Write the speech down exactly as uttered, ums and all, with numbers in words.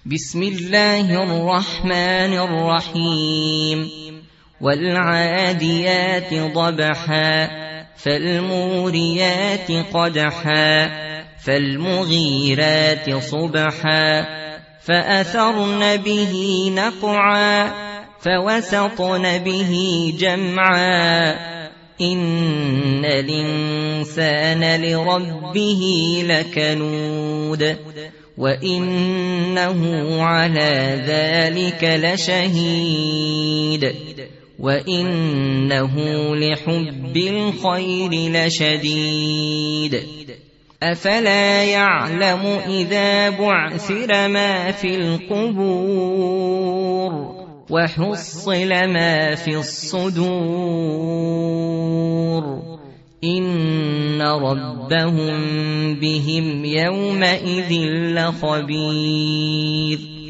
بسم الله الرحمن الرحيم والعاديات ضبحا فالموريات قدحا فالمغيرات صبحا فأثرن به نقعا فوسطن به جمعا إن الإنسان لربه لكنود وإنه على ذلك لشهيد وإنه لحب الخير لشديد أفلا يعلم إذا بعثر ما في القبور وحصل ما في الصدور إن ربهم بهم يومئذ لخبير